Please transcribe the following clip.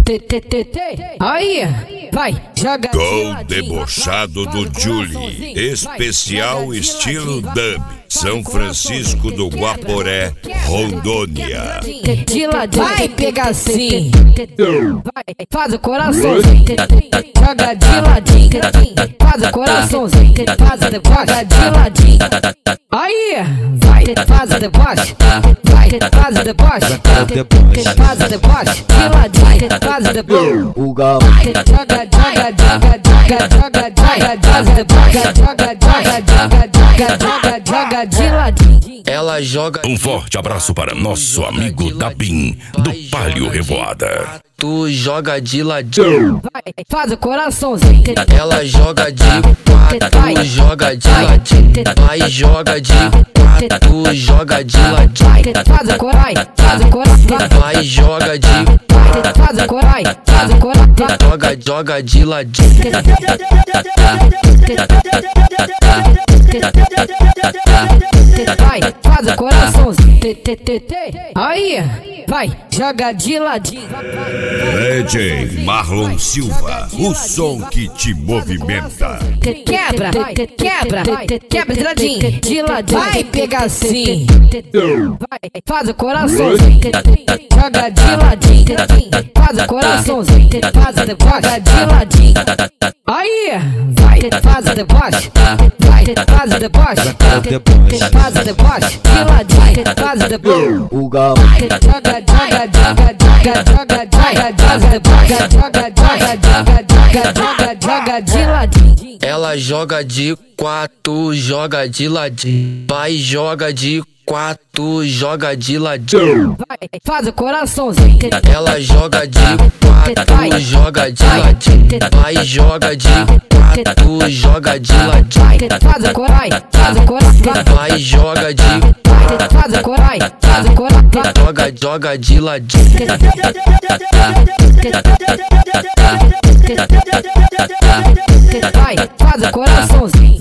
Aí, vai, joga Gol debochado do Julie, especial estilo dub, São Francisco do Guaporé, Rondônia. De ladinho, vai pegar assim, vai, faz o coraçãozinho, joga de ladinho, faz o coraçãozinho, joga de ladinho. Aí, vai, faz o deboche, vai, faz o deboche, faz o deboche, de ladinho, faz o deboche. Joga de ladinho. Ela joga. Um forte abraço para nosso amigo Dabin, do Palio Revoada. Tu joga de ladinho. Vai, faz o coraçãozinho. Ela joga de quatro, joga de ladinho. Vai, joga de quatro, joga de ladinho. Faz o corai, faz o coração. Vai, joga de Faz o corai, faz o coração. joga de ladinho. Vai, faz o coraçãozinho. Aí, vai, joga de ladinho. DJ Marlon Silva, o som que te movimenta. Quebra de ladinho, de ladinho. Vai pegar assim, vai, faz o coraçãozinho. Joga de ladinho, faz o coraçãozinho. Joga de ladinho. Aí, vai, faz o deboche, vai, faz o deboche, faz o deboche, de ladinho, faz o deboche. Joga de ladinho. Ela joga de quatro, joga de ladinho. Vai, joga de quatro, joga de ladinho. Vai, faz o coraçãozinho. Ela joga de quatro, joga de ladinho. Vai, joga de quatro, joga de ladinho. Faz o corai, faz o coração. Vai, joga de Faz o corai, faz o coração. joga de ladinho. Vai, faz o coraçãozinho.